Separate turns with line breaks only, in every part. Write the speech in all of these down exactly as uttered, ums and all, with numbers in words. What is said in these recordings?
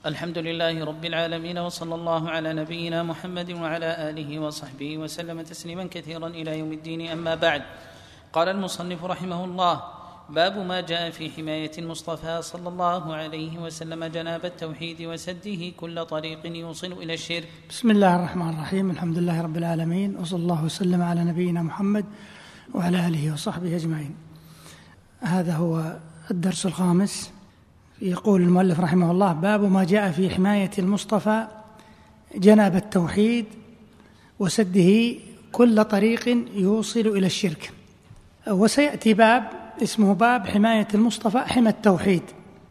الحمد لله رب العالمين، وصلى الله على نبينا محمد وعلى آله وصحبه وسلم تسليما كثيرا إلى يوم الدين. أما بعد، قال المصنف رحمه الله: باب ما جاء في حماية المصطفى صلى الله عليه وسلم جناب التوحيد وسده كل طريق يوصل إلى الشرك.
بسم الله الرحمن الرحيم. الحمد لله رب العالمين، وصلى الله وسلم على نبينا محمد وعلى آله وصحبه أجمعين. هذا هو الدرس الخامس. يقول المؤلف رحمه الله: باب ما جاء في حماية المصطفى جناب التوحيد وسده كل طريق يوصل إلى الشرك. وسيأتي باب اسمه باب حماية المصطفى حمى التوحيد.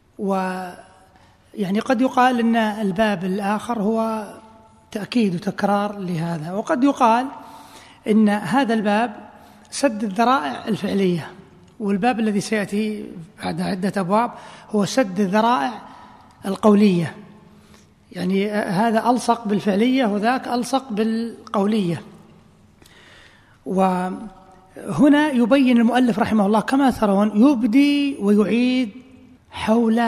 ويعني قد يقال أن الباب الآخر هو تأكيد وتكرار لهذا، وقد يقال إن هذا الباب سد الذرائع الفعلية، والباب الذي سيأتي بعد عدة أبواب هو سد الذرائع القولية. يعني هذا ألصق بالفعلية وذاك ألصق بالقولية. وهنا يبين المؤلف رحمه الله كما ترون يبدي ويعيد حول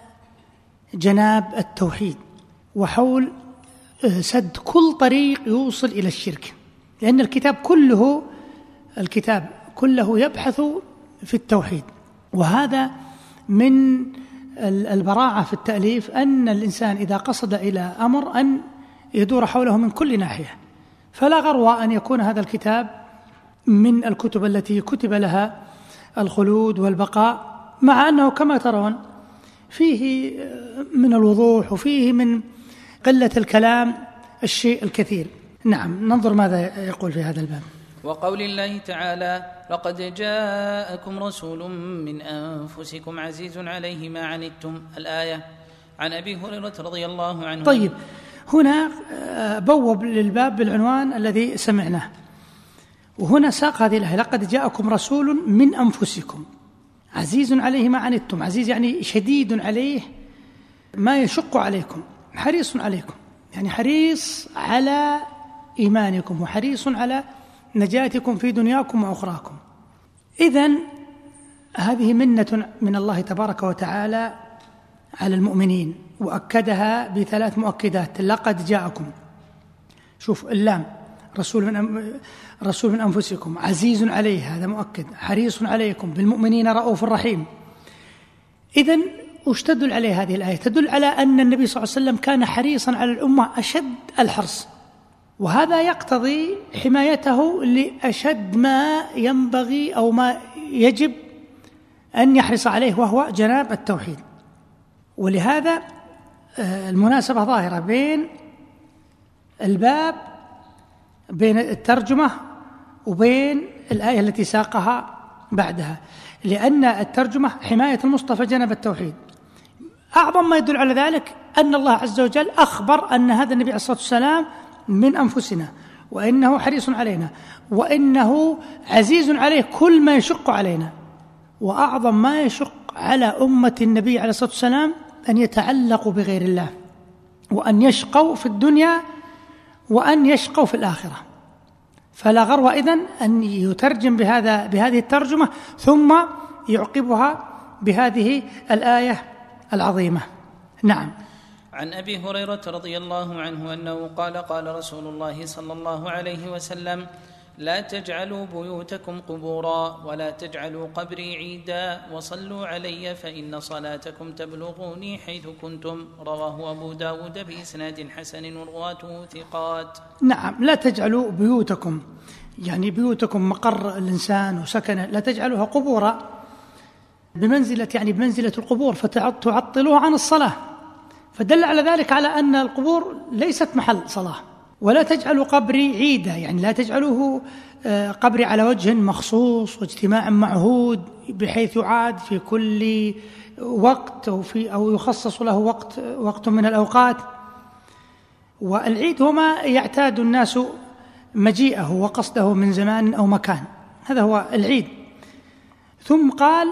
جناب التوحيد وحول سد كل طريق يوصل إلى الشرك، لأن الكتاب كله الكتاب كله يبحث في التوحيد. وهذا من البراعة في التأليف أن الإنسان إذا قصد إلى أمر أن يدور حوله من كل ناحية. فلا غروة أن يكون هذا الكتاب من الكتب التي كتب لها الخلود والبقاء، مع أنه كما ترون فيه من الوضوح وفيه من قلة الكلام الشيء الكثير. نعم، ننظر ماذا يقول في هذا الباب.
وقول الله تعالى: لقد جاءكم رسول من أنفسكم عزيز عليه ما عنتم، الآية. عن أبي هريرة رضي الله عنه.
طيب، هنا بوب للباب بالعنوان الذي سمعناه، وهنا ساق هذه الآية: لقد جاءكم رسول من أنفسكم عزيز عليه ما عنتم. عزيز يعني شديد عليه ما يشق عليكم، حريص عليكم، يعني حريص على إيمانكم وحريص على نجاتكم في دنياكم وأخراكم. إذن هذه منة من الله تبارك وتعالى على المؤمنين، وأكدها بثلاث مؤكدات: لقد جاءكم، شوف اللام، رسول من رسول من أنفسكم، عزيز عليه، هذا مؤكد، حريص عليكم، بالمؤمنين رؤوف رحيم. إذن وش تدل عليه هذه الآية؟ تدل على أن النبي صلى الله عليه وسلم كان حريصا على الأمة أشد الحرص، وهذا يقتضي حمايته لأشد ما ينبغي أو ما يجب أن يحرص عليه، وهو جناب التوحيد. ولهذا المناسبة ظاهرة بين الباب، بين الترجمة وبين الآية التي ساقها بعدها، لأن الترجمة حماية المصطفى جناب التوحيد. أعظم ما يدل على ذلك أن الله عز وجل أخبر أن هذا النبي عليه الصلاة والسلام من أنفسنا، وإنه حريص علينا، وإنه عزيز عليه كل ما يشق علينا. وأعظم ما يشق على أمة النبي عليه الصلاة والسلام أن يتعلقوا بغير الله، وأن يشقوا في الدنيا وأن يشقوا في الآخرة. فلا غرو إذن أن يترجم بهذا بهذه الترجمة ثم يعقبها بهذه الآية العظيمة. نعم.
عن أبي هريرة رضي الله عنه أنه قال: قال رسول الله صلى الله عليه وسلم: لا تجعلوا بيوتكم قبورا، ولا تجعلوا قبري عيدا، وصلوا علي فإن صلاتكم تبلغوني حيث كنتم. رواه أبو داود بإسناد حسن ورواته ثقات.
نعم، لا تجعلوا بيوتكم، يعني بيوتكم مقر الإنسان وسكنه، لا تجعلوها قبورا، بمنزلة يعني بمنزلة القبور، فتعطلوها عن الصلاة. فدل على ذلك على أن القبور ليست محل صلاة. ولا تجعلوا قبري عيدا، يعني لا تجعلوه قبري على وجه مخصوص واجتماع معهود بحيث يعاد في كل وقت أو, في أو يخصص له وقت, وقت من الأوقات. والعيد هو ما يعتاد الناس مجيئه وقصده من زمان أو مكان، هذا هو العيد. ثم قال: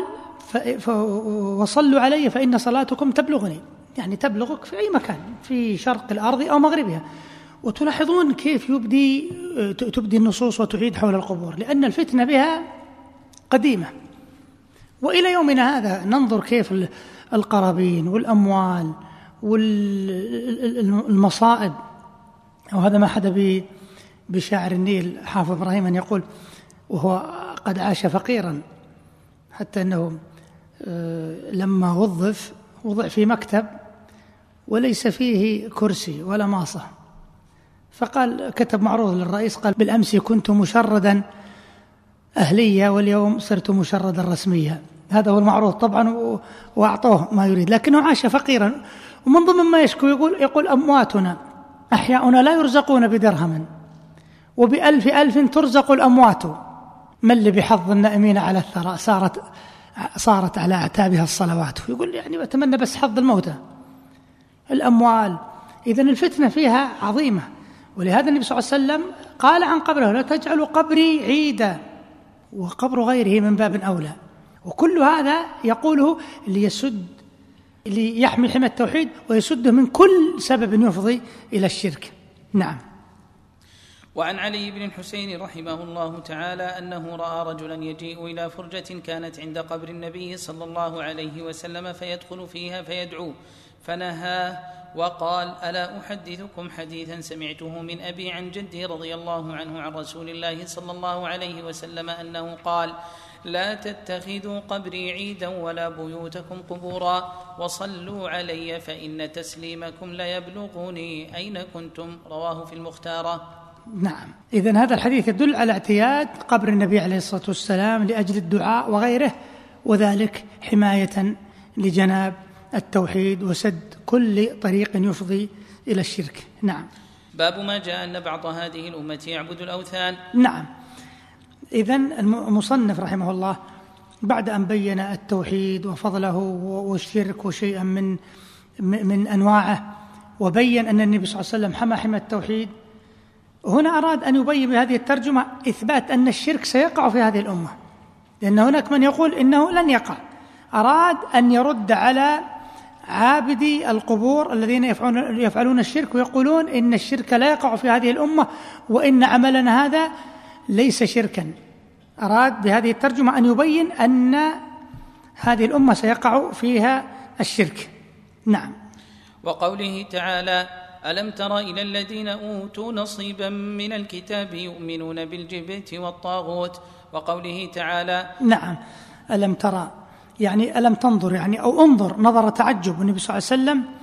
وصلوا علي فإن صلاتكم تبلغني، يعني تبلغك في أي مكان في شرق الأرض أو مغربها. وتلاحظون كيف يبدي تبدي النصوص وتعيد حول القبور، لأن الفتنة بها قديمة، وإلى يومنا هذا ننظر كيف القرابين والأموال والمصائب. وهذا ما حدا بشاعر النيل حافظ إبراهيم أن يقول وهو قد عاش فقيرا حتى أنه لما وظف وضع في مكتب وليس فيه كرسي ولا ماصة، فقال كتب معروض للرئيس قال بالأمس كنت مشردا أهلية واليوم صرت مشردا رسميا. هذا هو المعروض طبعا، وأعطوه ما يريد، لكنه عاش فقيرا. ومن ضمن ما يشكو يقول يقول أمواتنا أحياؤنا لا يرزقون بدرهم وبألف ألف ترزق الأموات، ما اللي بحظ النائمين على الثراء صارت صارت على أعتابها الصلوات. يقول يعني أتمنى بس حظ الموتى الأموال. إذن الفتنة فيها عظيمة، ولهذا النبي صلى الله عليه وسلم قال عن قبره لا تجعلوا قبري عيدا، وقبر غيره من باب أولى. وكل هذا يقوله ليسد ليحمي حمى التوحيد ويسده من كل سبب يفضي إلى الشرك. نعم.
وعن علي بن الحسين رحمه الله تعالى أنه رأى رجلا يجيء إلى فرجة كانت عند قبر النبي صلى الله عليه وسلم فيدخل فيها فيدعو، فنهاه وقال ألا أحدثكم حديثا سمعته من أبي عن جدي رضي الله عنه عن رسول الله صلى الله عليه وسلم أنه قال لا تتخذوا قبري عيدا ولا بيوتكم قبورا وصلوا علي فإن تسليمكم ليبلغني أين كنتم، رواه في المختارة.
نعم. إذن هذا الحديث يدل على اعتياد قبر النبي عليه الصلاة والسلام لأجل الدعاء وغيره، وذلك حماية لجناب التوحيد وسد كل طريق يفضي إلى الشرك. نعم.
باب ما جاء أن بعض هذه الأمة يعبد الأوثان.
نعم. إذن المصنف رحمه الله بعد أن بين التوحيد وفضله والشرك وشيئا من من أنواعه، وبين أن النبي صلى الله عليه وسلم حمى حمى التوحيد، هنا أراد أن يبين بهذه الترجمة إثبات أن الشرك سيقع في هذه الأمة، لأن هناك من يقول إنه لن يقع. أراد أن يرد على عابدي القبور الذين يفعلون, يفعلون الشرك ويقولون إن الشرك لا يقع في هذه الأمة وإن عملنا هذا ليس شركا. أراد بهذه الترجمة أن يبين أن هذه الأمة سيقع فيها الشرك. نعم.
وقوله تعالى ألم تر إلى الذين أوتوا نصيبا من الكتاب يؤمنون بالجبت والطاغوت. وقوله تعالى
نعم ألم ترى يعني ألم تنظر، يعني أو انظر نظر تعجب. النبي صلى الله عليه وسلم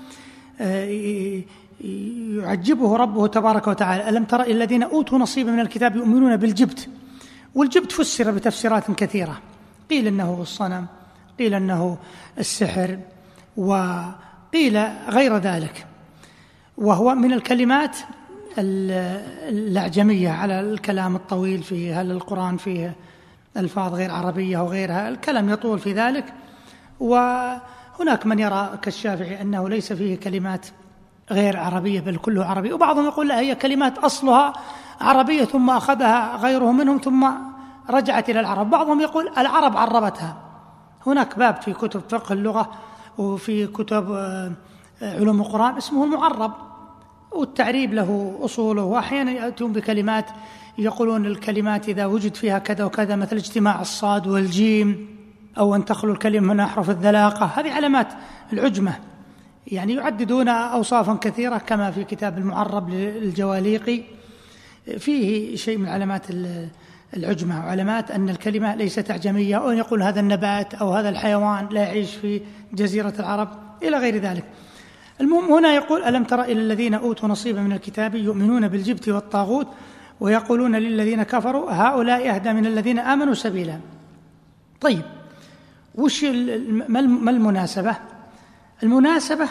يعجبه ربه تبارك وتعالى. ألم ترى إلى الذين أوتوا نصيبا من الكتاب يؤمنون بالجبت. والجبت فسر بتفسيرات كثيرة، قيل إنه الصنم، قيل إنه السحر، وقيل غير ذلك، وهو من الكلمات الأعجمية على الكلام الطويل فيه. هل القرآن فيه ألفاظ غير عربية وغيرها؟ الكلام يطول في ذلك. وهناك من يرى كالشافعي أنه ليس فيه كلمات غير عربية بل كله عربي، وبعضهم يقول لا هي كلمات أصلها عربية ثم أخذها غيره منهم ثم رجعت إلى العرب. بعضهم يقول العرب عربتها. هناك باب في كتب فقه اللغة وفي كتب علوم القرآن اسمه المعرب، والتعريب له أصوله، وأحيانا يأتون بكلمات يقولون الكلمات إذا وجد فيها كذا وكذا، مثل اجتماع الصاد والجيم، أو أن تخلو الكلمة من أحرف الذلاقة. هذه علامات العجمة، يعني يعددون أوصافا كثيرة كما في كتاب المعرب للجواليقي فيه شيء من علامات العجمة وعلامات أن الكلمة ليست أعجمية، أو يقول هذا النبات أو هذا الحيوان لا يعيش في جزيرة العرب إلى غير ذلك. المهم هنا يقول ألم تر إلى الذين أوتوا نصيبا من الكتاب يؤمنون بالجبت والطاغوت ويقولون للذين كفروا هؤلاء أهدى من الذين آمنوا سبيلا. طيب وش ما المناسبة؟ المناسبة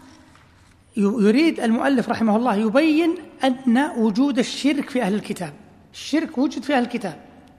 يريد المؤلف رحمه الله يبين أن وجود الشرك في أهل الكتاب، الشرك وجد في أهل الكتاب،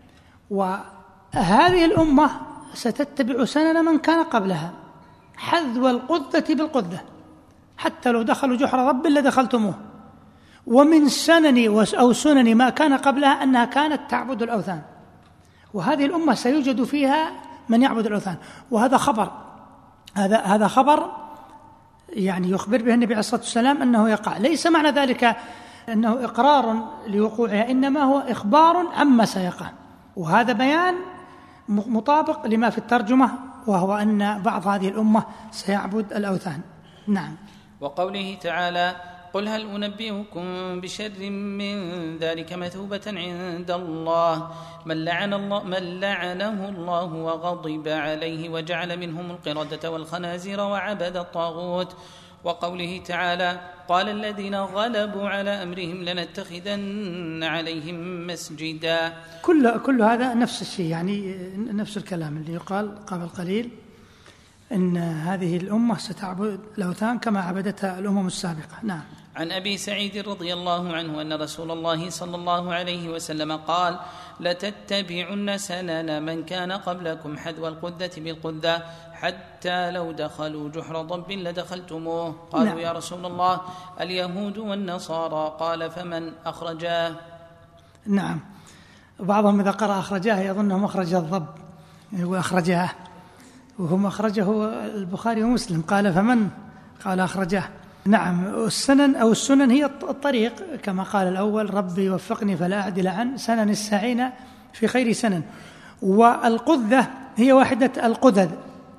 وهذه الأمة ستتبع سنن من كان قبلها حذو القذة بالقذة، حتى لو دخلوا جحر رب لدخلتموه. ومن سنن أو سنن ما كان قبلها أنها كانت تعبد الأوثان، وهذه الأمة سيوجد فيها من يعبد الأوثان. وهذا خبر هذا هذا خبر يعني يخبر به النبي عليه الصلاة والسلام أنه يقع. ليس معنى ذلك أنه إقرار لوقوعها، إنما هو إخبار عما سيقع، وهذا بيان مطابق لما في الترجمة، وهو أن بعض هذه الأمة سيعبد الأوثان. نعم.
وقوله تعالى: قل هل أنبئكم بشر من ذلك مثوبة عند الله من, لعن الله من لعنه الله وغضب عليه وجعل منهم القردة والخنازير وعبد الطاغوت. وقوله تعالى: قال الذين غلبوا على أمرهم لنتخذن عليهم مسجدا.
كل, كل هذا نفس الشيء، يعني نفس الكلام اللي يقال قبل قليل إن هذه الأمة ستعبد الأوثان كما عبدتها الأمم السابقة. نعم.
عن أبي سعيد رضي الله عنه أن رسول الله صلى الله عليه وسلم قال: لتتبعن سنن من كان قبلكم حذو القذة بالقذة حتى لو دخلوا جحر ضب لدخلتموه. قالوا: نعم. يا رسول الله اليهود والنصارى. قال: فمن أخرجاه؟
نعم. بعضهم إذا قرأ أخرجاه يظنه مخرج الضب وأخرجاه، وهم أخرجه البخاري ومسلم. قال: فمن؟ قال: أخرجاه. نعم. السنن أو السنن هي الطريق، كما قال الأول: ربي وفقني فلا أعدل عن سنن الساعين في خير سنن. والقذة هي واحدة القذذ،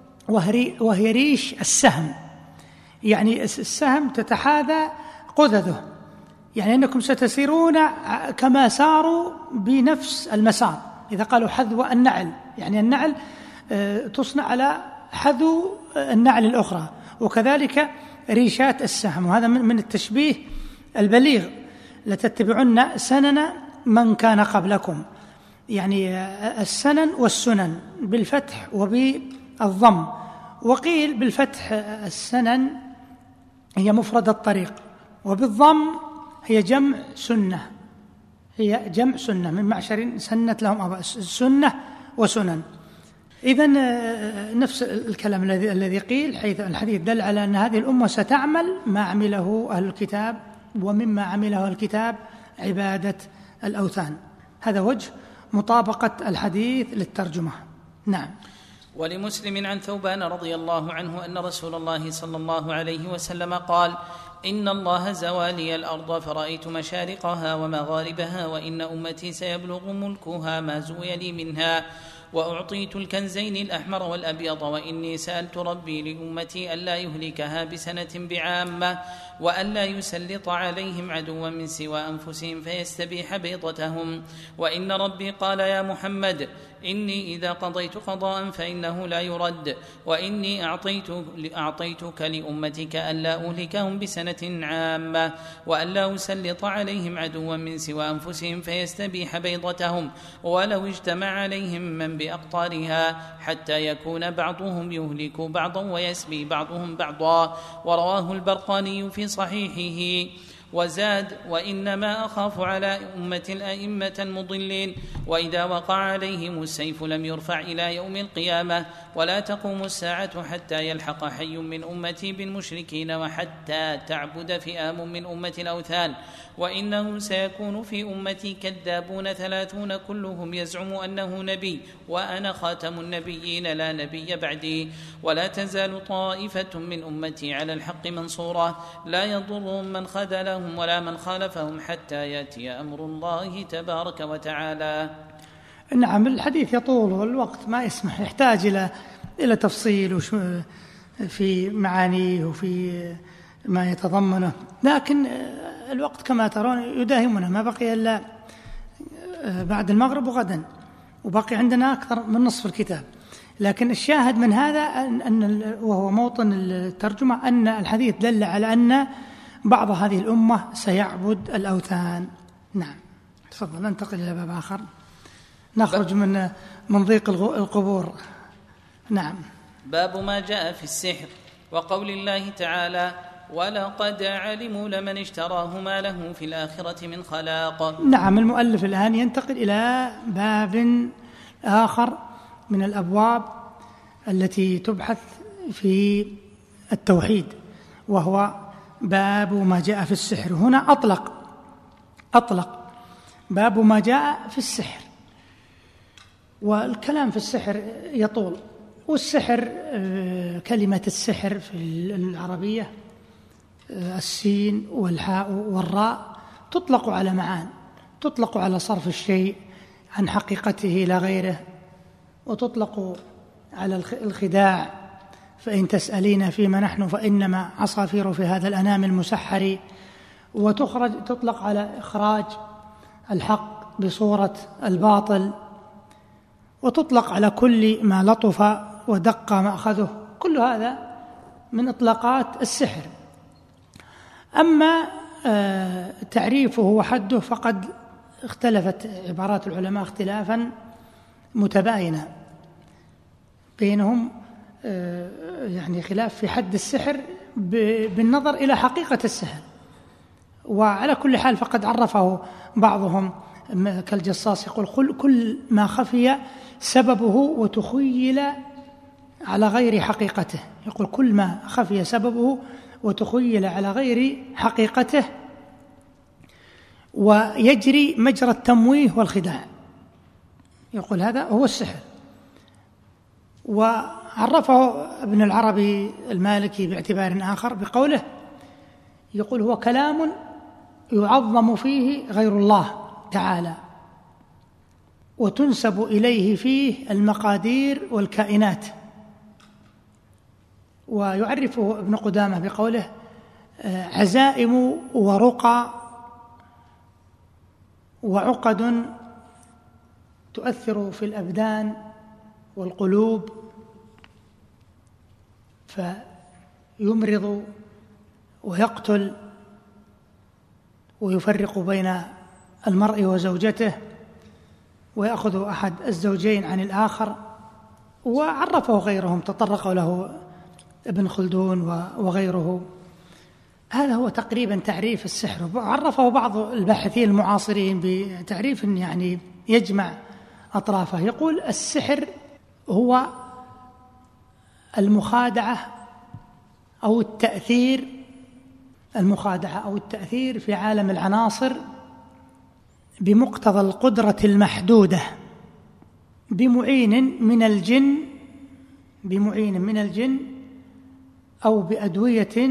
وهي ريش السهم، يعني السهم تتحاذى قذذه، يعني أنكم ستسيرون كما ساروا بنفس المسار. إذا قالوا حذو النعل، يعني النعل تصنع على حذو النعل الأخرى، وكذلك ريشات السهم. وهذا من التشبيه البليغ: لتتبعن سنن من كان قبلكم، يعني السنن والسنن بالفتح وبالضم. وقيل بالفتح السنن هي مفرد الطريق، وبالضم هي جمع سنة، هي جمع سنة من معشر سنت لهم أباء، سنة وسنن. إذن نفس الكلام الذي الذي قيل، حيث الحديث دل على أن هذه الأمة ستعمل ما عمله أهل الكتاب، ومما عمله الكتاب عبادة الأوثان. هذا وجه مطابقة الحديث للترجمة. نعم.
ولمسلم عن ثوبان رضي الله عنه أن رسول الله صلى الله عليه وسلم قال: إن الله زوى لي الأرض فرأيت مشارقها ومغاربها، وإن أمتي سيبلغ ملكها ما زوي لي منها، وأعطيت الكنزين الأحمر والأبيض، وإني سألت ربي لأمتي ألا يهلكها بسنة بعامة، وألا يسلط عليهم عدوا من سوى أنفسهم فيستبيح بيضتهم. وإن ربي قال: يا محمد إني إذا قضيت قضاء فإنه لا يرد، وإني أعطيتك لأمتك ألا أهلكهم بسنة عامة، وألا أسلط عليهم عدوا من سوى أنفسهم فيستبيح بيضتهم، ولو اجتمع عليهم من بأقطارها حتى يكون بعضهم يهلك بعضا ويسبي بعضهم بعضا. ورواه البرقاني في صحيحه. وزاد: وإنما أخاف على أمة الأئمة المضلين، وإذا وقع عليهم السيف لم يرفع إلى يوم القيامة، ولا تقوم الساعة حتى يلحق حي من أمتي بالمشركين، وحتى تعبد فئام من أمة الأوثان. وإنه سيكون في أمتي كذابون ثلاثون كلهم يزعم أنه نبي، وأنا خاتم النبيين لا نبي بعدي. ولا تزال طائفة من أمتي على الحق منصورة، لا يضرهم من خذلهم ولا من خالفهم حتى يأتي أمر الله تبارك وتعالى.
نعم. الحديث يطول والوقت ما يسمح، يحتاج إلى إلى تفصيل في معانيه وفي ما يتضمنه، لكن الوقت كما ترون يداهمنا، ما بقي إلا بعد المغرب وغدا، وبقي عندنا أكثر من نصف الكتاب. لكن الشاهد من هذا أن وهو موطن الترجمة أن الحديث دل على أن بعض هذه الأمة سيعبد الأوثان. نعم. تفضل. ننتقل إلى باب آخر، نخرج من من ضيق القبور. نعم.
باب ما جاء في السحر، وقول الله تعالى: ولقد علموا لمن اشتراه ما له في الآخرة من خلاق.
نعم. المؤلف الآن ينتقل إلى باب آخر من الأبواب التي تبحث في التوحيد، وهو باب ما جاء في السحر. هنا أطلق أطلق باب ما جاء في السحر، والكلام في السحر يطول. والسحر كلمة السحر في العربية السين والحاء والراء تطلق على معان، تطلق على صرف الشيء عن حقيقته إلى غيره، وتطلق على الخداع فإن تسألين فيما نحن فإنما عصافير في هذا الأنام المسحر. وتخرج تطلق على إخراج الحق بصورة الباطل، وتطلق على كل ما لطف ودق مأخذه. كل هذا من إطلاقات السحر. أما تعريفه وحده فقد اختلفت عبارات العلماء اختلافا متباينا بينهم، يعني خلاف في حد السحر بالنظر إلى حقيقة السحر. وعلى كل حال فقد عرفه بعضهم كالجصاص يقول كل ما خفي سببه وتخيل على غير حقيقته، يقول كل ما خفي سببه وتخيل على غير حقيقته ويجري مجرى التمويه والخداع، يقول هذا هو السحر. وعرفه ابن العربي المالكي باعتبار آخر بقوله، يقول هو كلام يعظم فيه غير الله تعالى وتنسب إليه فيه المقادير والكائنات. ويعرفه ابن قدامة بقوله عزائم ورقى وعقد تؤثر في الأبدان والقلوب فيمرض ويقتل ويفرق بين المرء وزوجته ويأخذ أحد الزوجين عن الآخر. وعرفه غيرهم، تطرقوا له ابن خلدون وغيره. هذا هو تقريبا تعريف السحر. عرفه بعض الباحثين المعاصرين بتعريف يعني يجمع أطرافه، يقول السحر هو المخادعة أو التأثير المخادعة أو التأثير في عالم العناصر بمقتضى القدرة المحدودة بمعين من الجن بمعين من الجن أو بأدوية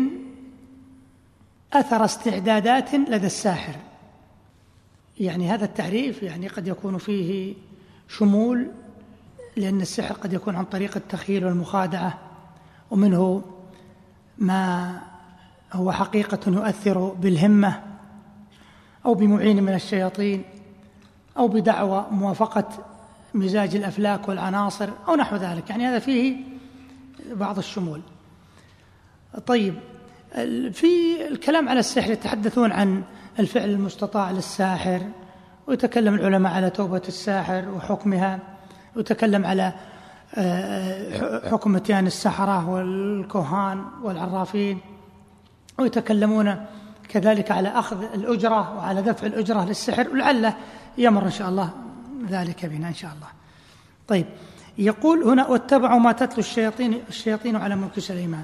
أثر استعدادات لدى الساحر. يعني هذا التعريف يعني قد يكون فيه شمول، لأن السحر قد يكون عن طريق التخيل والمخادعة، ومنه ما هو حقيقة يؤثر بالهمة أو بمعين من الشياطين أو بدعوى موافقة مزاج الأفلاك والعناصر أو نحو ذلك. يعني هذا فيه بعض الشمول. طيب، في الكلام على السحر يتحدثون عن الفعل المستطاع للساحر، ويتكلم العلماء على توبة الساحر وحكمها، ويتكلم على حكم اتيان السحرة والكهان والعرافين، ويتكلمون كذلك على أخذ الأجرة وعلى دفع الأجرة للسحر، ولعله يمر إن شاء الله ذلك بنا إن شاء الله. طيب، يقول هنا واتبعوا ما تتلو الشياطين الشياطين على ملك سليمان.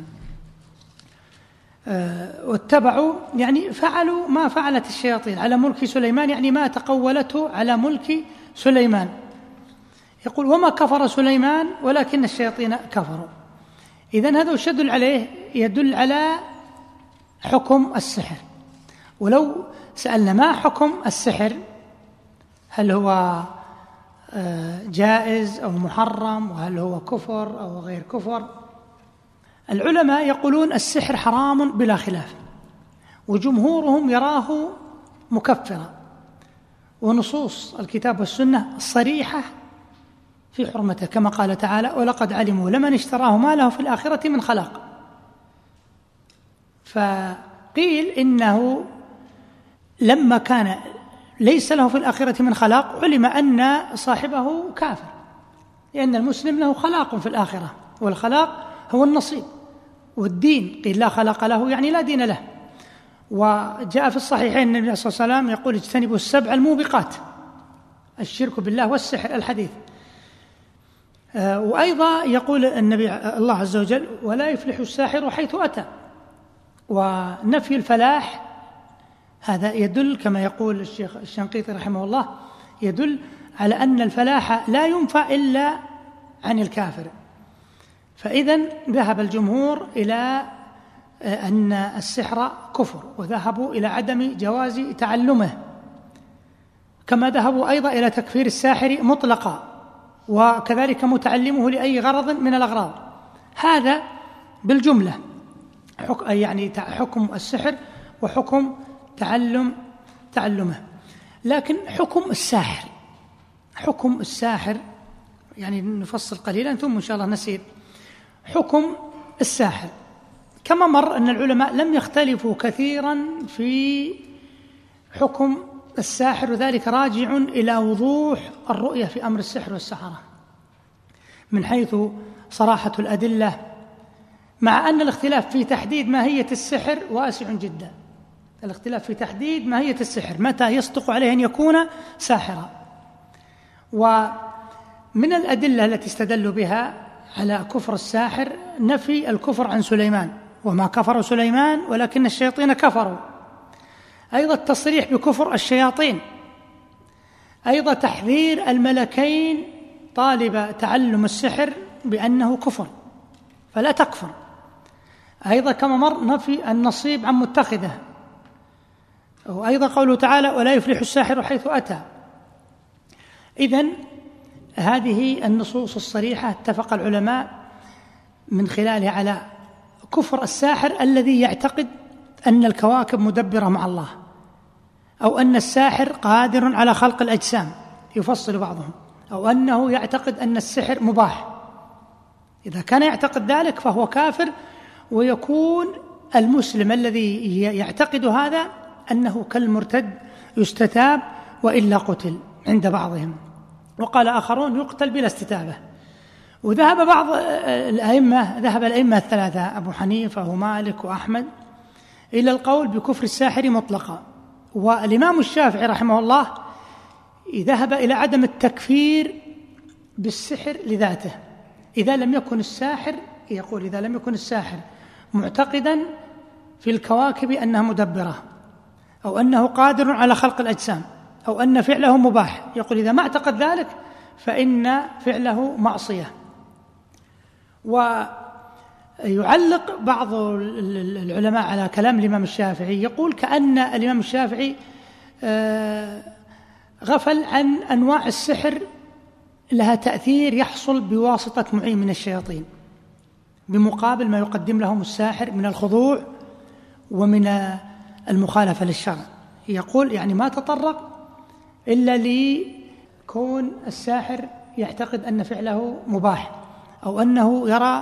أه واتبعوا يعني فعلوا ما فعلت الشياطين على ملك سليمان، يعني ما تقولته على ملك سليمان. يقول وما كفر سليمان ولكن الشياطين كفروا. إذن هذا يدل عليه يدل على حكم السحر. ولو سألنا ما حكم السحر، هل هو جائز أو محرم، وهل هو كفر أو غير كفر، العلماء يقولون السحر حرام بلا خلاف، وجمهورهم يراه مكفرا، ونصوص الكتاب والسنة صريحة في حرمته، كما قال تعالى ولقد علموا لمن اشتراه ما له في الآخرة من خلاق. فقيل إنه لما كان ليس له في الآخرة من خلاق علم أن صاحبه كافر، لأن المسلم له خلاق في الآخرة، والخلاق هو النصيب والدين. قيل لا خلاق له يعني لا دين له. وجاء في الصحيحين النبي صلى الله عليه وسلم يقول اجتنبوا السبع الموبقات، الشرك بالله والسحر، الحديث. وأيضا يقول النبي الله عز وجل ولا يفلح الساحر حيث أتى. ونفي الفلاح هذا يدل كما يقول الشيخ الشنقيطي رحمه الله، يدل على أن الفلاح لا ينفع إلا عن الكافر. فإذن ذهب الجمهور إلى أن السحر كفر، وذهبوا إلى عدم جواز تعلمه، كما ذهبوا أيضا إلى تكفير الساحر مطلقا، وكذلك متعلمه لأي غرض من الأغراض. هذا بالجملة، يعني حكم السحر وحكم تعلم تعلمه. لكن حكم الساحر حكم الساحر يعني نفصل قليلا ثم إن شاء الله نسير. حكم الساحر كما مر أن العلماء لم يختلفوا كثيرا في حكم الساحر، وذلك راجع إلى وضوح الرؤية في أمر السحر والسحرة من حيث صراحة الأدلة، مع أن الاختلاف في تحديد ماهية السحر واسع جدا. الاختلاف في تحديد ماهية السحر، متى يصدق عليه أن يكون ساحرا. ومن الأدلة التي استدلوا بها على كفر الساحر نفي الكفر عن سليمان، وما كفر سليمان ولكن الشياطين كفروا. أيضا التصريح بكفر الشياطين، أيضا تحذير الملكين طالب تعلم السحر بأنه كفر فلا تكفر. أيضا كما مر نفي النصيب عن متخذه، وأيضا قوله تعالى ولا يفلح الساحر حيث أتى. إذن هذه النصوص الصريحة اتفق العلماء من خلالها على كفر الساحر الذي يعتقد أن الكواكب مدبرة مع الله، أو أن الساحر قادر على خلق الأجسام، يفصل بعضهم، أو أنه يعتقد أن السحر مباح. إذا كان يعتقد ذلك فهو كافر، ويكون المسلم الذي يعتقد هذا أنه كالمرتد يستتاب وإلا قتل عند بعضهم، وقال آخرون يقتل بلا استتابة. وذهب بعض الأئمة ذهب الأئمة الثلاثة أبو حنيفة ومالك وأحمد إلى القول بكفر الساحر مطلقا، والإمام الشافعي رحمه الله ذهب إلى عدم التكفير بالسحر لذاته إذا لم يكن الساحر، يقول إذا لم يكن الساحر معتقدا في الكواكب أنها مدبرة، أو أنه قادر على خلق الأجسام، أو أن فعله مباح. يقول إذا ما اعتقد ذلك فإن فعله معصية. ويعلق بعض العلماء على كلام الإمام الشافعي، يقول كأن الإمام الشافعي غفل عن أنواع السحر لها تأثير يحصل بواسطة معين من الشياطين بمقابل ما يقدم لهم الساحر من الخضوع ومن المخالفة للشرع. يقول يعني ما تطرق إلا لكون الساحر يعتقد أن فعله مباح، أو أنه يرى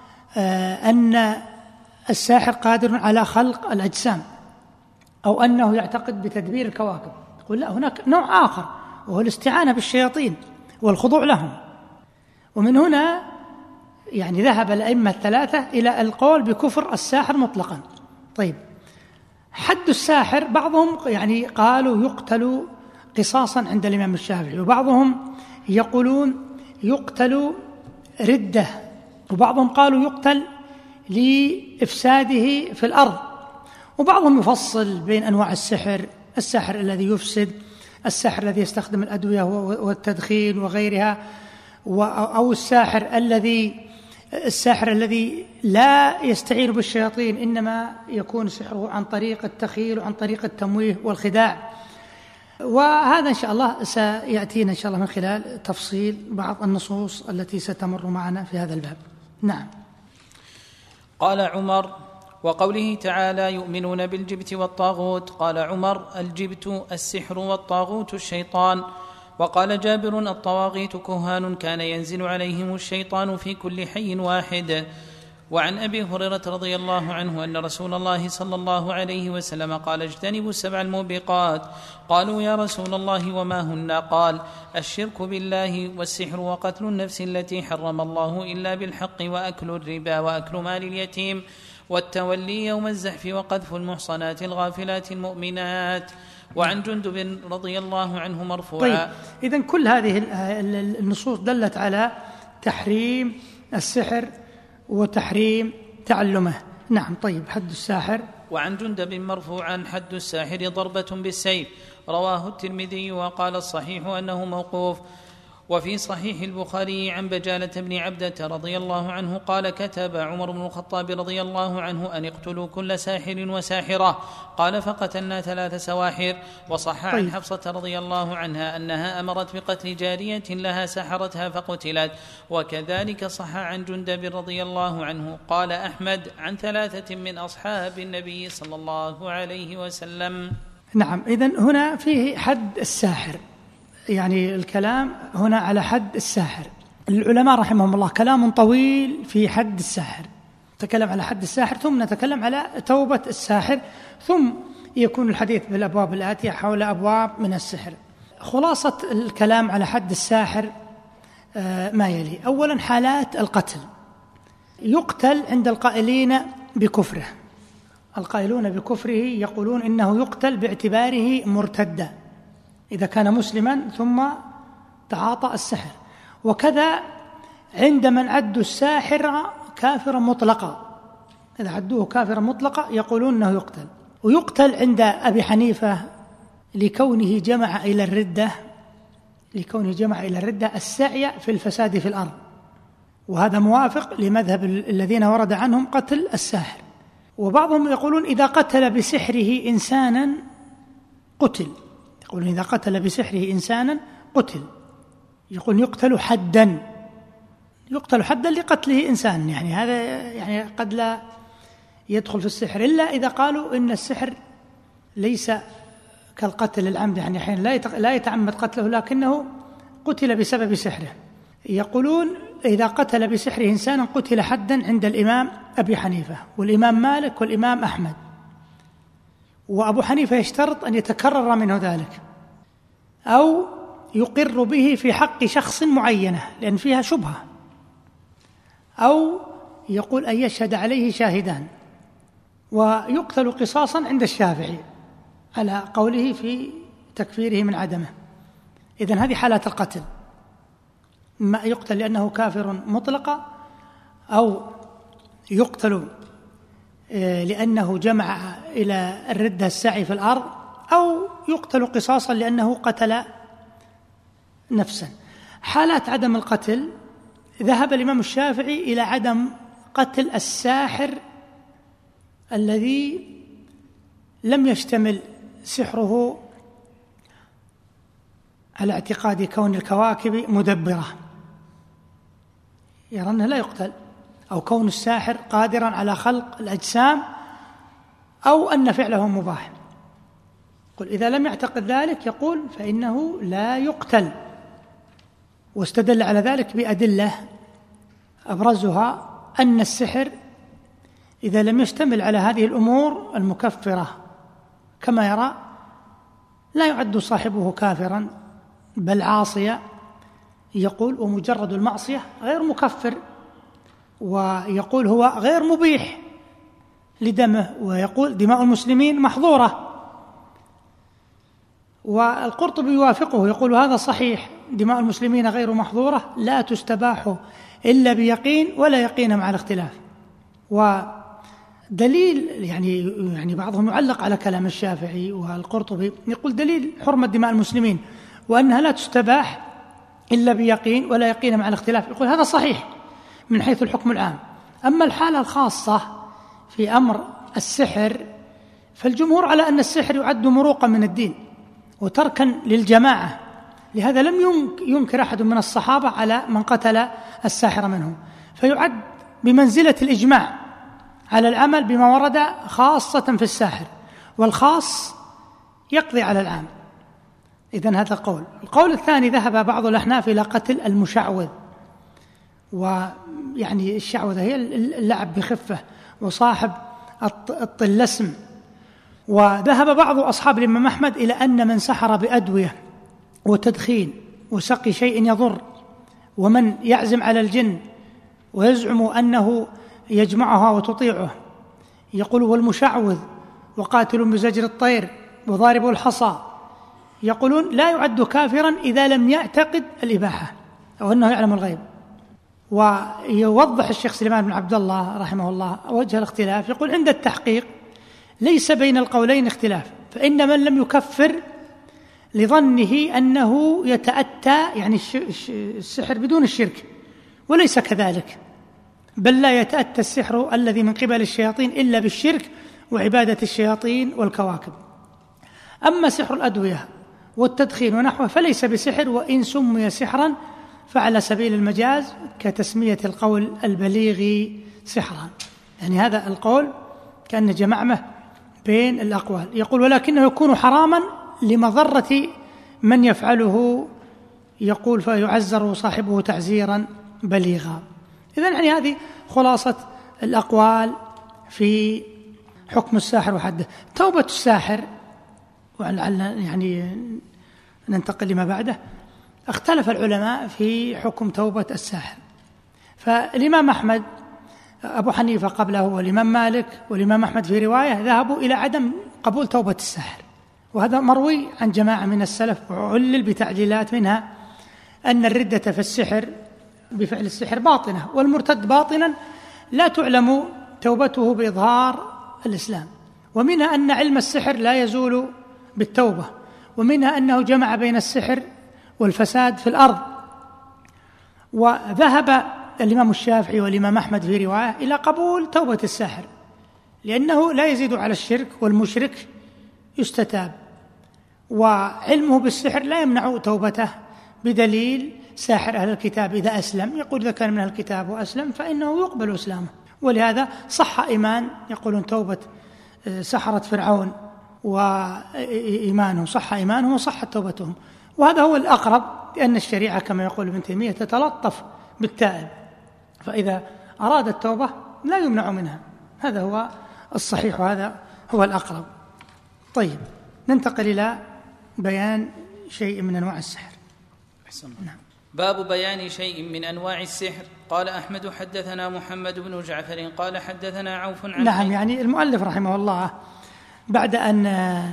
أن الساحر قادر على خلق الأجسام، أو أنه يعتقد بتدبير الكواكب. يقول لا، هناك نوع آخر وهو الاستعانة بالشياطين والخضوع لهم. ومن هنا يعني ذهب الأئمة الثلاثة إلى القول بكفر الساحر مطلقا. طيب، حد الساحر بعضهم يعني قالوا يقتل قصاصا عند الإمام الشافعي، وبعضهم يقولون يقتل ردة، وبعضهم قالوا يقتل لإفساده في الأرض، وبعضهم يفصل بين أنواع السحر: الساحر الذي يفسد، الساحر الذي يستخدم الأدوية والتدخين وغيرها، أو الساحر الذي الساحر الذي لا يستعين بالشياطين، إنما يكون سحره عن طريق التخيل وعن طريق التمويه والخداع. وهذا إن شاء الله سيأتينا إن شاء الله من خلال تفصيل بعض النصوص التي ستمر معنا في هذا الباب. نعم.
قال عمر: وقوله تعالى يؤمنون بالجبت والطاغوت، قال عمر: الجبت السحر والطاغوت الشيطان. وقال جابر: الطواغيت كهان كان ينزل عليهم الشيطان في كل حي واحد. وعن أبي هريرة رضي الله عنه أن رسول الله صلى الله عليه وسلم قال: اجتنبوا السبع الموبقات. قالوا: يا رسول الله وما هن؟ قال: الشرك بالله، والسحر، وقتل النفس التي حرم الله إلا بالحق، وأكل الربا، وأكل مال اليتيم، والتولي يوم الزحف، وقذف المحصنات الغافلات المؤمنات. وعن جندب رضي الله عنه مرفوعا.
طيب، إذن كل هذه النصوص دلت على تحريم السحر وتحريم تعلمه. نعم. طيب، حد الساحر.
وعن جندب مرفوعا: حد الساحر ضربة بالسيف. رواه الترمذي وقال الصحيح أنه موقوف. وفي صحيح البخاري عن بجالة بن عبدة رضي الله عنه قال كتب عمر بن الخطاب رضي الله عنه أن اقتلوا كل ساحر وساحرة، قال فقتلنا ثلاث سواحر. وصح عن
طيب.
حفصة رضي الله عنها أنها أمرت بقتل جارية لها سحرتها فقتلت. وكذلك صح عن جندب رضي الله عنه قال أحمد عن ثلاثة من أصحاب النبي صلى الله عليه وسلم.
نعم، إذن هنا فيه حد الساحر، يعني الكلام هنا على حد الساحر. العلماء رحمهم الله كلام طويل في حد الساحر، نتكلم على حد الساحر ثم نتكلم على توبة الساحر، ثم يكون الحديث بالأبواب الآتية حول أبواب من السحر. خلاصة الكلام على حد الساحر ما يلي: أولا حالات القتل، يقتل عند القائلين بكفره، القائلون بكفره يقولون إنه يقتل باعتباره مرتدا إذا كان مسلما ثم تعاطى السحر، وكذا عند من عدوا الساحر كافرا مطلقا، إذا عدوه كافرا مطلقا يقولون أنه يقتل. ويقتل عند أبي حنيفة لكونه جمع إلى الردة لكونه جمع إلى الردة السعي في الفساد في الأرض، وهذا موافق لمذهب الذين ورد عنهم قتل الساحر. وبعضهم يقولون إذا قتل بسحره إنسانا قتل، يقولون إذا قتل بسحره إنسانا قتل، يقول يقتل حدا، يقتل حدا لقتله إنسان، يعني هذا يعني قد لا يدخل في السحر، إلا إذا قالوا إن السحر ليس كالقتل العمد، يعني أحيانا لا يتعمد قتله لكنه قتل بسبب سحره. يقولون إذا قتل بسحره إنسانا قتل حدا عند الإمام أبي حنيفة والإمام مالك والإمام أحمد، وأبو حنيفة يشترط أن يتكرر منه ذلك أو يقر به في حق شخص معينة لأن فيها شبهة، أو يقول أن يشهد عليه شاهدان، ويقتل قصاصا عند الشافعي على قوله في تكفيره من عدمه. إذن هذه حالات القتل، ما يقتل لأنه كافر مطلقا، أو يقتل لأنه جمع إلى الردة السعي في الأرض، أو يقتل قصاصا لأنه قتل نفسا. حالات عدم القتل ذهب الإمام الشافعي إلى عدم قتل الساحر الذي لم يشتمل سحره على اعتقاد كون الكواكب مدبرة، يرى أنه لا يقتل، أو كون الساحر قادرا على خلق الأجسام، أو أن فعله مباح. قل إذا لم يعتقد ذلك يقول فإنه لا يقتل، واستدل على ذلك بأدلة أبرزها أن السحر إذا لم يشتمل على هذه الأمور المكفرة كما يرى لا يعد صاحبه كافرا بل عاصيا. يقول ومجرد المعصية غير مكفر، ويقول هو غير مبيح لدمه، ويقول دماء المسلمين محظورة. والقرطبي يوافقه يقول هذا صحيح، دماء المسلمين غير محظورة لا تستباح إلا بيقين ولا يقين مع الاختلاف. ودليل يعني يعني بعضهم يعلق على كلام الشافعي والقرطبي يقول دليل حرمة دماء المسلمين وأنها لا تستباح إلا بيقين ولا يقين مع الاختلاف، يقول هذا صحيح من حيث الحكم العام. أما الحالة الخاصة في أمر السحر فالجمهور على أن السحر يعد مروقا من الدين وتركا للجماعة، لهذا لم ينكر أحد من الصحابة على من قتل الساحر منهم، فيعد بمنزلة الإجماع على العمل بما ورد خاصة في الساحر، والخاص يقضي على العام. إذن هذا القول. القول الثاني ذهب بعض الأحناف إلى قتل المشعوذ، ويعني الشعوذة هي اللعب بخفة وصاحب الطلسم. وذهب بعض أصحاب الإمام أحمد إلى أن من سحر بأدوية وتدخين وسقي شيء يضر، ومن يعزم على الجن ويزعم أنه يجمعها وتطيعه، يقول والمشعوذ وقاتل بزجر الطير وضارب الحصى، يقولون لا يعد كافرا إذا لم يعتقد الإباحة أو أنه يعلم الغيب. ويوضح الشيخ سليمان بن عبد الله رحمه الله وجه الاختلاف، يقول عند التحقيق ليس بين القولين اختلاف، فإن من لم يكفر لظنه أنه يتأتى يعني السحر بدون الشرك، وليس كذلك، بل لا يتأتى السحر الذي من قبل الشياطين إلا بالشرك وعبادة الشياطين والكواكب. أما سحر الأدوية والتدخين ونحوه فليس بسحر، وإن سمي سحرا فعلى سبيل المجاز كتسمية القول البليغ سحرا. يعني هذا القول كأن جمعمه بين الأقوال. يقول ولكنه يكون حراما لمضرة من يفعله، يقول فيعزر صاحبه تعزيرا بليغا. إذن يعني هذه خلاصة الأقوال في حكم الساحر وحده. توبة الساحر، ولعلنا يعني ننتقل لما بعده، اختلف العلماء في حكم توبة الساحر. فالإمام أحمد، أبو حنيفة قبله والإمام مالك والإمام أحمد في رواية ذهبوا إلى عدم قبول توبة الساحر، وهذا مروي عن جماعة من السلف وعلل بتعليلات، منها أن الردة في السحر بفعل السحر باطنة، والمرتد باطنا لا تعلم توبته بإظهار الإسلام، ومنها أن علم السحر لا يزول بالتوبة، ومنها أنه جمع بين السحر والفساد في الأرض. وذهب الإمام الشافعي والإمام أحمد في رواية إلى قبول توبة الساحر، لأنه لا يزيد على الشرك، والمشرك يستتاب، وعلمه بالسحر لا يمنع توبته، بدليل ساحر أهل الكتاب إذا أسلم، يقول إذا كان من أهل الكتاب وأسلم فإنه يقبل إسلامه. ولهذا صح إيمان، يقولون توبة سحرة فرعون وإيمانهم، صح إيمانهم وصحت توبتهم، وهذا هو الأقرب، لأن الشريعة كما يقول ابن تيمية تتلطف بالتائب، فإذا أراد التوبة لا يمنع منها. هذا هو الصحيح وهذا هو الأقرب. طيب، ننتقل إلى بيان شيء من أنواع السحر.
نعم. باب بيان شيء من أنواع السحر. قال أحمد حدثنا محمد بن جعفر قال حدثنا عوف عن
نعم، يعني المؤلف رحمه الله بعد أن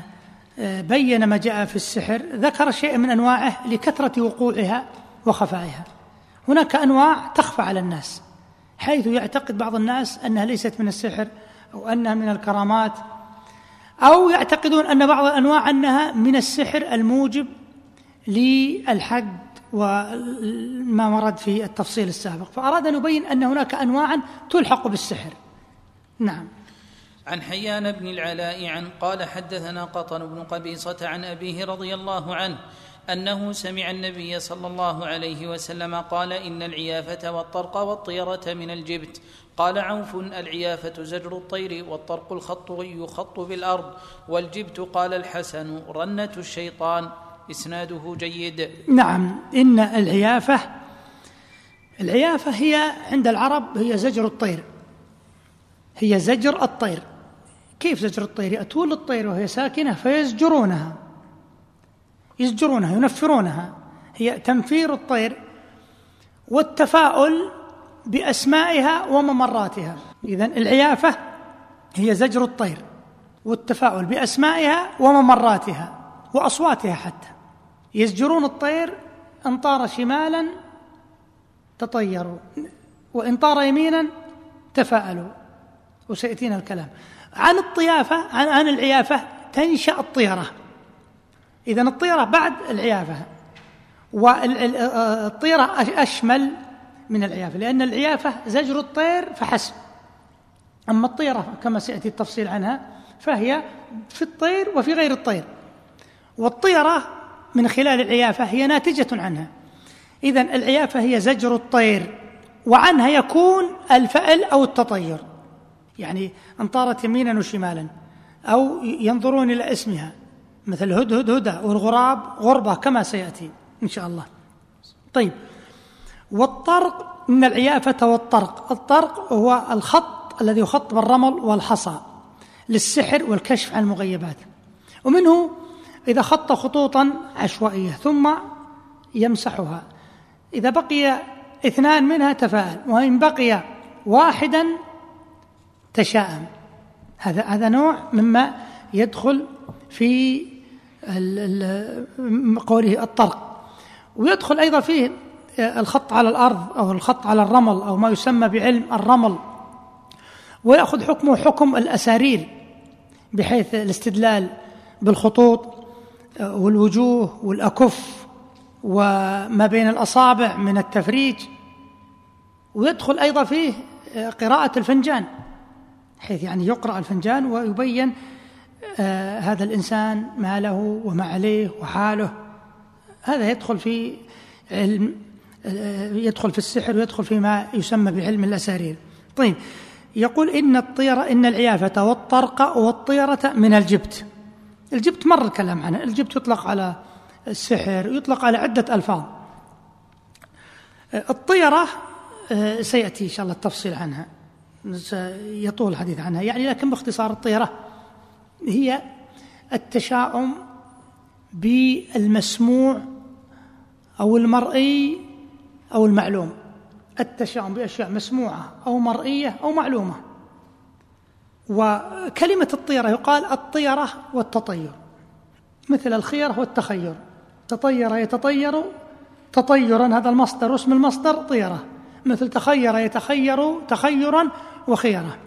بين ما جاء في السحر ذكر شيء من أنواعه لكثرة وقوعها وخفائها. هناك أنواع تخفى على الناس، حيث يعتقد بعض الناس أنها ليست من السحر أو أنها من الكرامات، أو يعتقدون أن بعض الأنواع أنها من السحر الموجب للحد وما ورد في التفصيل السابق، فأراد أن يبين أن هناك أنواعا تلحق بالسحر. نعم.
عن حيان بن العلاء عن قال حدثنا قطن بن قبيصة عن أبيه رضي الله عنه أنه سمع النبي صلى الله عليه وسلم قال إن العيافة والطرق والطيرة من الجبت. قال عوف العيافة زجر الطير، والطرق الخط يخط بالأرض، والجبت قال الحسن رنة الشيطان. إسناده جيد.
نعم. إن العيافة العيافة هي عند العرب هي زجر الطير، هي زجر الطير. كيف زجر الطير؟ يأتون للطير وهي ساكنة فيزجرونها يزجرونها ينفرونها، هي تنفير الطير والتفاؤل بأسمائها وممراتها. إذن العيافة هي زجر الطير والتفاؤل بأسمائها وممراتها وأصواتها، حتى يزجرون الطير إن طار شمالا تطيروا، وإن طار يمينا تفاءلوا، وسيأتينا الكلام عن الطيافة. عن, عن العيافة تنشأ الطيرة، إذن الطيرة بعد العيافة، والطيرة أشمل من العيافة، لأن العيافة زجر الطير فحسب، أما الطيرة كما سيأتي التفصيل عنها فهي في الطير وفي غير الطير، والطيرة من خلال العيافة هي ناتجة عنها. إذن العيافة هي زجر الطير، وعنها يكون الفأل أو التطير، يعني أن طارت يمينا وشمالا، أو ينظرون إلى اسمها مثل هدهد هدى، والغراب غربة كما سيأتي إن شاء الله. طيب، والطرق من العيافة والطرق. الطرق هو الخط الذي يخط بالرمل والحصى للسحر والكشف عن المغيبات، ومنه إذا خط خطوطا عشوائية ثم يمسحها، إذا بقي اثنان منها تفاءل، وإن بقي واحدا تشاءم. هذا هذا نوع مما يدخل في قوله الطرق، ويدخل أيضا فيه الخط على الأرض أو الخط على الرمل أو ما يسمى بعلم الرمل، ويأخذ حكمه حكم الأسارير، بحيث الاستدلال بالخطوط والوجوه والأكف وما بين الأصابع من التفريج، ويدخل أيضا فيه قراءة الفنجان، حيث يعني يقرأ الفنجان ويبين آه هذا الإنسان ما له وما عليه وحاله. هذا يدخل في علم آه يدخل في السحر ويدخل فيما يسمى بعلم الأسارير. طيب، يقول إن الطيرة إن العيافة والطرق والطيرة من الجبت. الجبت مر الكلام عنه، الجبت يطلق على السحر ويطلق على عدة ألفاظ. الطيرة سيأتي إن شاء الله التفصيل عنها، يطول الحديث عنها يعني، لكن باختصار الطيرة هي التشاؤم بالمسموع أو المرئي أو المعلوم، التشاؤم بأشياء مسموعة أو مرئية أو معلومة. وكلمة الطيرة يقال الطيرة والتطير، مثل الخيرة والتخير، تطير يتطير تطيرا، هذا المصدر، واسم المصدر طيرة، مثل تخير يتخير تخيرا وخيرة.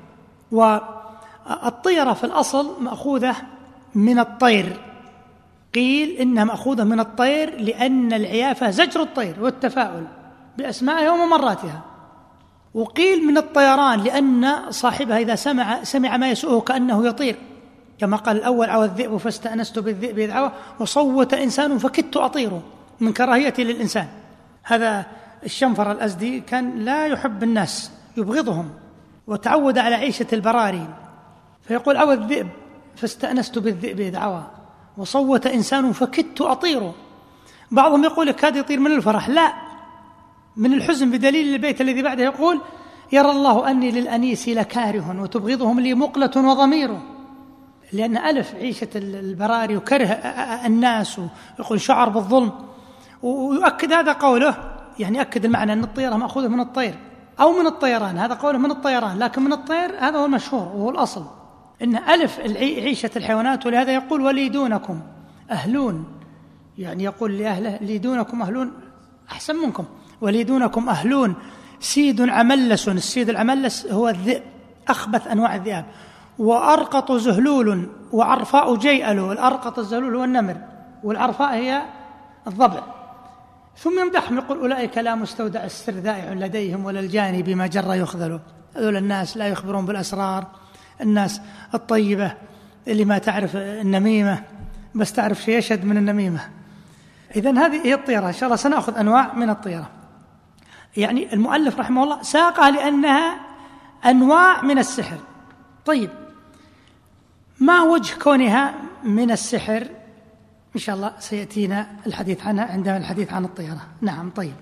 والطيرة في الأصل مأخوذة من الطير، قيل إنها مأخوذة من الطير لأن العيافة زجر الطير والتفاؤل بأسمائها وممراتها، وقيل من الطيران لأن صاحبها إذا سمع سمع ما يسوءه كأنه يطير، كما قال الأول: عوى الذئب فاستأنست بالذئب إذ عوى، وصوت إنسان فكدت أطيره، من كراهيتي للإنسان. هذا الشنفر الأزدي كان لا يحب الناس، يبغضهم، وتعود على عيشة البراري، فيقول: عوى الذئب فاستأنست بالذئب إذ عوى، وصوت إنسان فكدت أطيره. بعضهم يقول كاد يطير من الفرح، لا، من الحزن، بدليل البيت الذي بعده يقول: يرى الله أني للأنيس لكاره وتبغضهم لي مقلة وضميره، لأن ألف عيشة البراري وكره الناس، ويقول شعر بالظلم. ويؤكد هذا قوله، يعني أكد المعنى أن الطيرة مأخوذة من الطير أو من الطيران، هذا قوله من الطيران، لكن من الطير هذا هو المشهور وهو الأصل، إن ألف عيشة الحيوانات. ولهذا يقول: ولي دونكم أهلون، يعني يقول لأهله: لي دونكم أهلون أحسن منكم، ولي دونكم أهلون سيد عملس. السيد العملس هو الذئب، أخبث أنواع الذئاب. وأرقط زهلول وعرفاء جيئل، الأرقط الزهلول هو النمر، والعرفاء هي الضبع. ثم يمدحهم يقول: أولئك لا مستودع السر ذائع لديهم ولا الجاني بما جر يخذل. هذول الناس لا يخبرون بالأسرار، الناس الطيبة اللي ما تعرف النميمة بس تعرف شيء يشهد من النميمة. إذن هذه هي الطيرة. إن شاء الله سنأخذ أنواع من الطيرة. يعني المؤلف رحمه الله ساقها لأنها أنواع من السحر. طيب، ما وجه كونها من السحر؟ إن شاء الله سيأتينا الحديث عنها عندما الحديث عن الطيرة. نعم. طيب،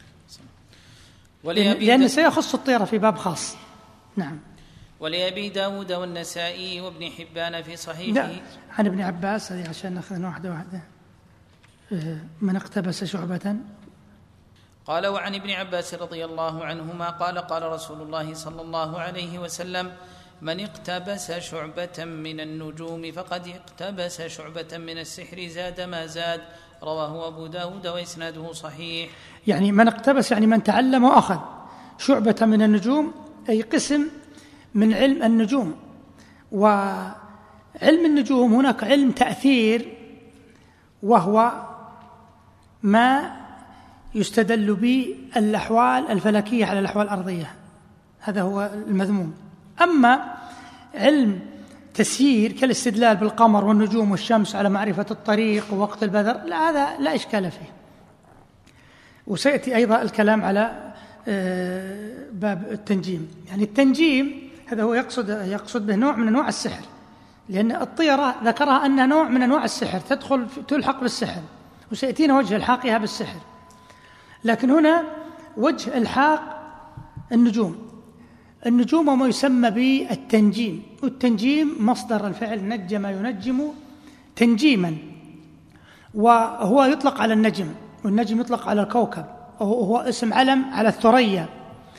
لأن سيخص الطيرة في باب خاص. نعم.
ولأبي داود والنسائي وابن حبان في صحيحه
عن ابن عباس، هذه عشان نأخذ واحدة واحدة. من اقتبس شعبة،
قال: وعن ابن عباس رضي الله عنهما قال: قال رسول الله صلى الله عليه وسلم: من اقتبس شعبة من النجوم فقد اقتبس شعبة من السحر زاد ما زاد. رواه أبو داود وإسناده صحيح.
يعني من اقتبس يعني من تعلم وأخذ شعبة من النجوم، أي قسم من علم النجوم. وعلم النجوم هناك علم تأثير، وهو ما يستدل به الأحوال الفلكية على الأحوال الأرضية، هذا هو المذموم. أما علم تسيير كالاستدلال بالقمر والنجوم والشمس على معرفة الطريق ووقت البذر، لا، هذا لا إشكال فيه. وسيأتي أيضا الكلام على باب التنجيم. يعني التنجيم هذا هو يقصد يقصد به نوع من أنواع السحر، لأن الطيرة ذكرها أنها نوع من أنواع السحر، تدخل تلحق بالسحر، وسيأتينا وجه الحاقها بالسحر. لكن هنا وجه الحاق النجوم. النجوم ما يسمى بالتنجيم، والتنجيم مصدر الفعل نجم ينجم تنجيما، وهو يطلق على النجم، والنجم يطلق على الكوكب، وهو اسم علم على الثريا.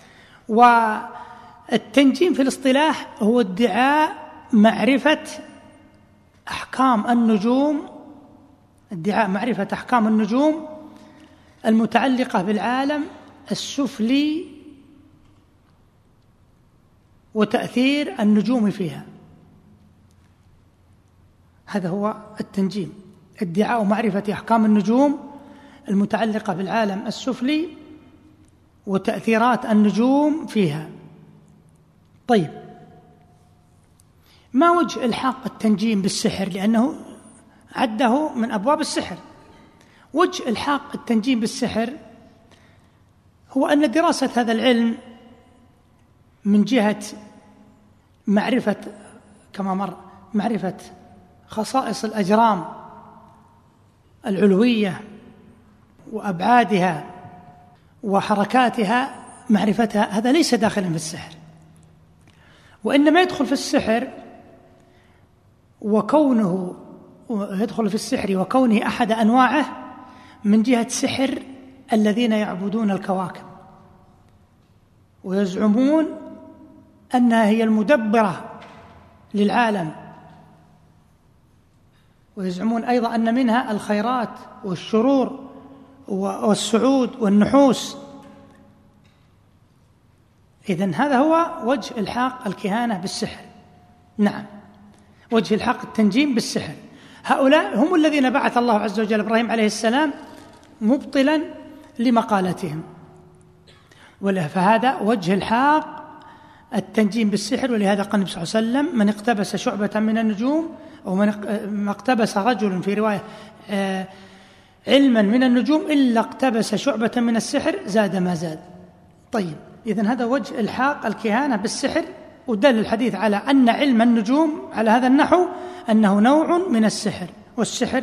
والتنجيم في الاصطلاح هو ادعاء معرفة أحكام النجوم، ادعاء معرفة أحكام النجوم المتعلقة بالعالم السفلي وتأثير النجوم فيها. هذا هو التنجيم. ادعاء معرفة أحكام النجوم المتعلقة بالعالم السفلي وتأثيرات النجوم فيها. طيب، ما وجه إلحاق التنجيم بالسحر؟ لأنه عده من أبواب السحر. وجه إلحاق التنجيم بالسحر هو أن دراسة هذا العلم من جهة معرفة كما مر معرفة خصائص الأجرام العلوية وأبعادها وحركاتها، معرفتها، هذا ليس داخلا في السحر، وإنما يدخل في السحر وكونه يدخل في السحر وكونه أحد أنواعه من جهة سحر الذين يعبدون الكواكب ويزعمون أنها هي المدبرة للعالم، ويزعمون أيضا أن منها الخيرات والشرور والسعود والنحوس. إذن هذا هو وجه إلحاق الكهانة بالسحر. نعم، وجه إلحاق التنجيم بالسحر. هؤلاء هم الذين بعث الله عز وجل إبراهيم عليه السلام مبطلا لمقالتهم، فهذا وجه الحاق التنجيم بالسحر. ولهذا قال النبي صلى الله عليه وسلم: من اقتبس شعبة من النجوم، أو من اقتبس رجل في رواية علما من النجوم إلا اقتبس شعبة من السحر زاد ما زاد. طيب، إذن هذا وجه الحاق الكهانة بالسحر. ودل الحديث على أن علم النجوم على هذا النحو أنه نوع من السحر، والسحر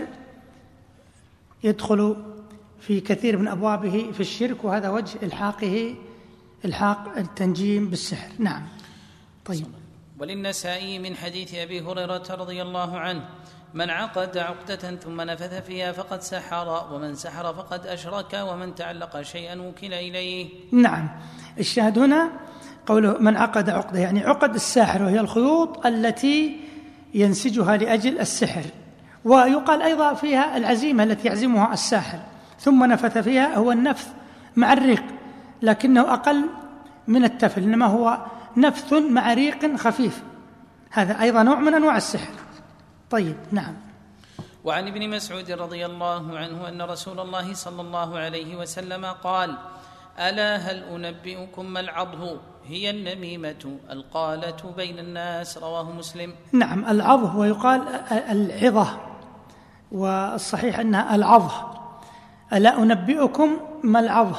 يدخل في كثير من أبوابه في الشرك، وهذا وجه إلحاقه إلحاق التنجيم بالسحر. نعم. طيب.
وللنسائي من حديث أبي هريرة رضي الله عنه: من عقد عقدة ثم نفث فيها فقد سحر، ومن سحر فقد أشرك، ومن تعلق شيئا وكل إليه.
نعم، الشاهد هنا قوله من عقد عقدة، يعني عقد الساحر، وهي الخيوط التي ينسجها لأجل السحر. ويقال أيضا فيها العزيمة التي يعزمها الساحر. ثم نفث فيها هو النفث مع الريق، لكنه أقل من التفل، إنما هو نفث مع ريق خفيف. هذا أيضا نوع من أنواع السحر. طيب. نعم.
وعن ابن مسعود رضي الله عنه أن رسول الله صلى الله عليه وسلم قال: ألا هل أنبئكم ما العضه؟ هي النميمة القالة بين الناس. رواه مسلم.
نعم، العضه، ويقال العظة، والصحيح أنها العضه. ألا أنبئكم ما العضه؟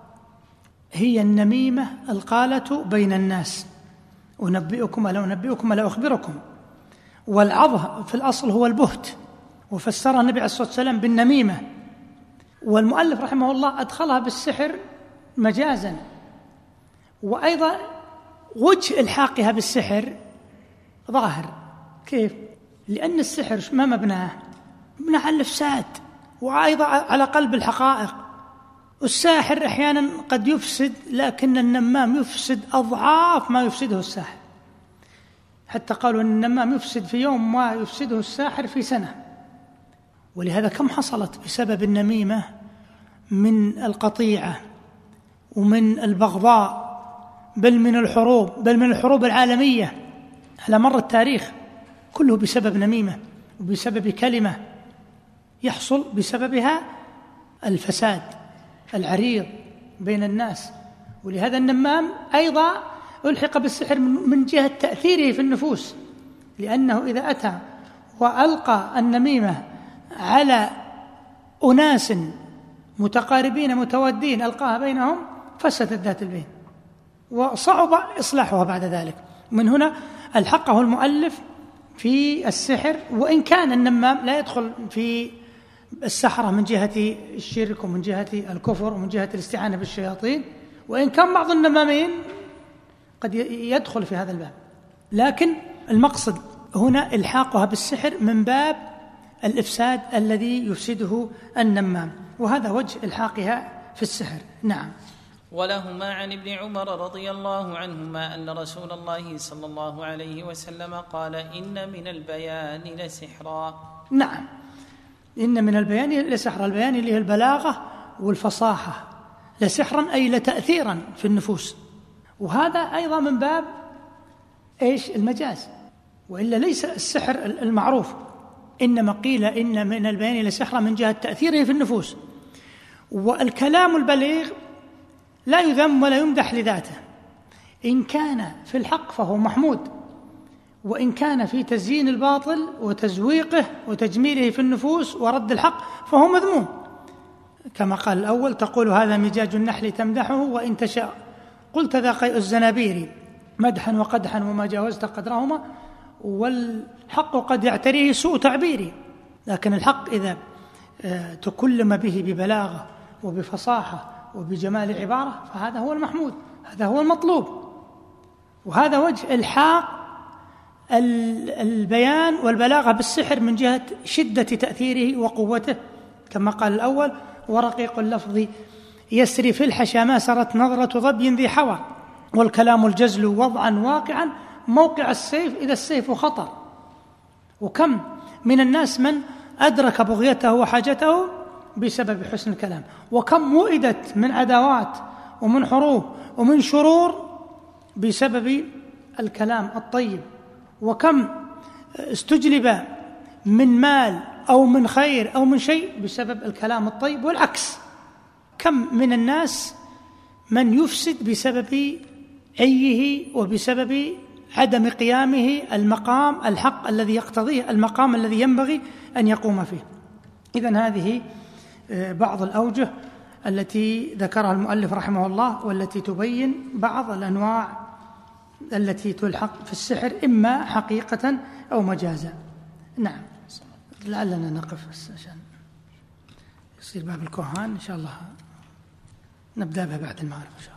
هي النميمة القالة بين الناس. أنبئكم ألا أنبئكم ألا أخبركم. والعضه في الأصل هو البهت، وفسرها النبي عليه الصلاة والسلام بالنميمة. والمؤلف رحمه الله أدخلها بالسحر مجازا. وأيضا وجه إلحاقها بالسحر ظاهر. كيف؟ لأن السحر ما مبناه؟ مبناه على الإفساد، وأيضا على قلب الحقائق. والساحر أحيانا قد يفسد، لكن النمام يفسد أضعاف ما يفسده الساحر. حتى قالوا أن النمام يفسد في يوم ما يفسده الساحر في سنة. ولهذا كم حصلت بسبب النميمة من القطيعة ومن البغضاء، بل من الحروب بل من الحروب العالمية على مر التاريخ، كله بسبب نميمة وبسبب كلمة يحصل بسببها الفساد العريض بين الناس. ولهذا النمام أيضا ألحق بالسحر من جهة تأثيره في النفوس، لأنه إذا أتى وألقى النميمة على أناس متقاربين متودين ألقاها بينهم فسدت ذات البين، وصعب إصلاحها بعد ذلك. من هنا ألحقه المؤلف في السحر، وإن كان النمام لا يدخل في السحرة من جهة الشرك ومن جهة الكفر ومن جهة الاستعانة بالشياطين، وإن كان بعض النمامين قد يدخل في هذا الباب، لكن المقصد هنا إلحاقها بالسحر من باب الإفساد الذي يفسده النمام، وهذا وجه إلحاقها في السحر. نعم.
ولهما عن ابن عمر رضي الله عنهما أن رسول الله صلى الله عليه وسلم قال: إن من البيان لسحرا.
نعم، إن من البيان لسحرا. البيان اللي هي البلاغة والفصاحة، لسحرا أي لتأثيرا في النفوس. وهذا أيضا من باب إيش؟ المجاز، وإلا ليس السحر المعروف إنما قيل إن من البيان لسحرا من جهة تأثيره في النفوس. والكلام البليغ لا يذم ولا يمدح لذاته، إن كان في الحق فهو محمود، وإن كان في تزيين الباطل وتزويقه وتجميله في النفوس ورد الحق فهو مذموم، كما قال الأول: تقول هذا مجاج النحل تمدحه وإن تشاء قلت ذا قيء الزنابير مدحا وقدحا وما جاوزت قدرهما، والحق قد يعتريه سوء تعبيري. لكن الحق إذا تكلم به ببلاغة وبفصاحة وبجمال عبارة فهذا هو المحمود، هذا هو المطلوب. وهذا وجه الحاق البيان والبلاغة بالسحر من جهة شدة تأثيره وقوته، كما قال الأول: ورقيق اللفظ يسري في الحشا ما سرت نظرة ظبي ذي حوى، والكلام الجزل وضعا واقعا موقع السيف إذا السيف خطر. وكم من الناس من أدرك بغيته وحاجته بسبب حسن الكلام، وكم وئدت من عداوات ومن حروب ومن شرور بسبب الكلام الطيب، وكم استجلب من مال أو من خير أو من شيء بسبب الكلام الطيب، والعكس. كم من الناس من يفسد بسبب عيه وبسبب عدم قيامه المقام الحق الذي يقتضيه، المقام الذي ينبغي أن يقوم فيه. إذن هذه بعض الأوجه التي ذكرها المؤلف رحمه الله، والتي تبين بعض الأنواع التي تلحق في السحر إما حقيقة أو مجازا. نعم، لعلنا نقف عشان يصير باب الكهان إن شاء الله نبدأ بها بعد المغرب إن شاء الله.